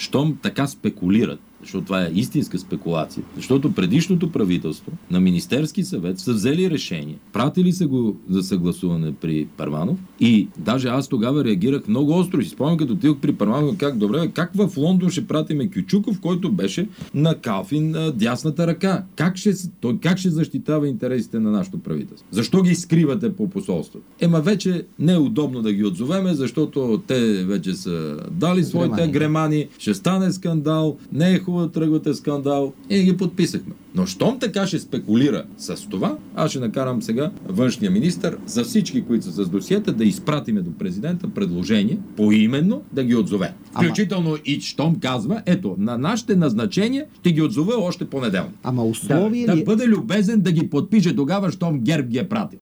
щом така спекулират, защото това е истинска спекулация. Защото предишното правителство на Министерски съвет са взели решение, пратили са го за съгласуване при Първанов и даже аз тогава реагирах много остро. И си спомням, като отидох при Първанов, как в Лондон ще пратиме Кючуков, който беше на Калфин дясната ръка? Как ще защитава интересите на нашето правителство? Защо ги скривате по посолството? Вече не е удобно да ги отзовеме, защото те вече са дали своите гремани, ще стане скандал, не е хубаво да тръгвате скандал и ги подписахме. Но щом така ще спекулира с това, аз ще накарам сега външния министър за всички, които са с досиета, да изпратиме до президента предложение поименно да ги отзове. Включително и щом казва, ето, на нашите назначения ще ги отзове още понеделник. Условие да бъде любезен да ги подпише тогава, щом ГЕРБ ги е пратил.